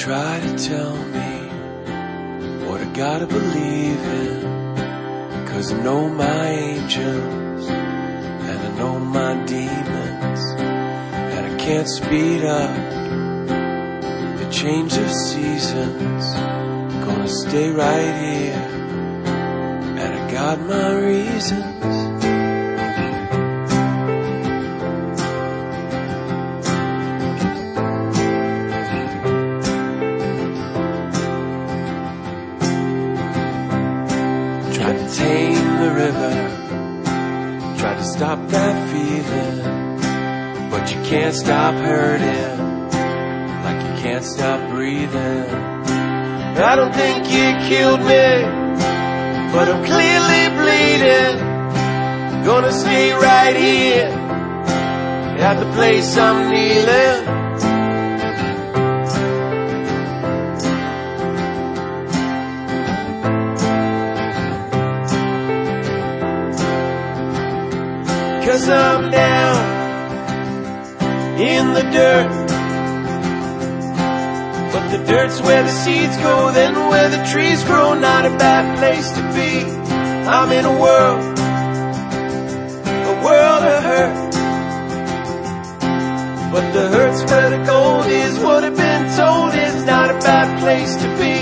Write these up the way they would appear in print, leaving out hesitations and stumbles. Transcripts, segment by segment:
try to tell me what I gotta believe in, 'cause I know my angels and I know my demons, and I can't speed up the change of seasons. I'm gonna stay right here, and I got my reasons. Tried to tame the river, tried to stop that feeling, but you can't stop hurting, like you can't stop breathing. I don't think you killed me, but I'm clearly bleeding. Gonna stay right here, at the place I'm kneeling. Cause I'm down in the dirt, but the dirt's where the seeds go, then where the trees grow. Not a bad place to be. I'm in a world of hurt, but the hurt's where the gold is. What I've been told is not a bad place to be.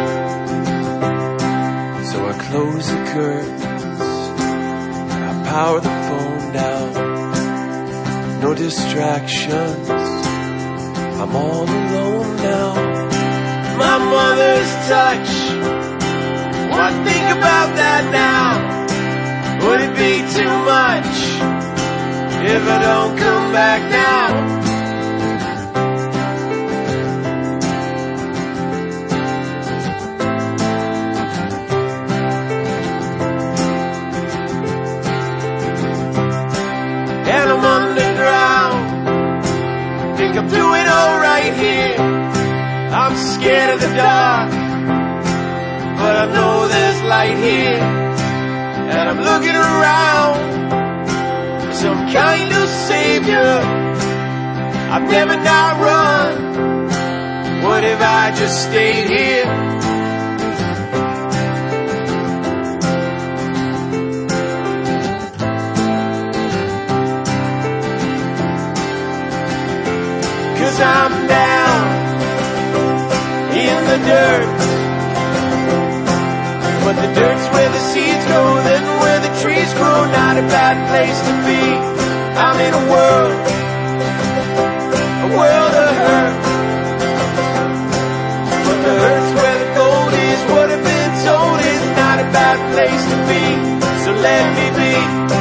So I close the curtains, I power the phone down, no distractions, I'm all alone now. My mother's touch, what think about that now? Would it be too much if I don't come back now? And I'm underground, think I'm doing alright here. I'm scared of the dark, but I know there's light here. And I'm looking around for some kind of savior. I've never not run. What if I just stayed here? Cause I'm down in the dirt, but the dirt's where the seeds go, then where the trees grow. Not a bad place to be. I'm in a world of hurt, but the hurt's where the gold is. What I've been told is not a bad place to be. So let me be.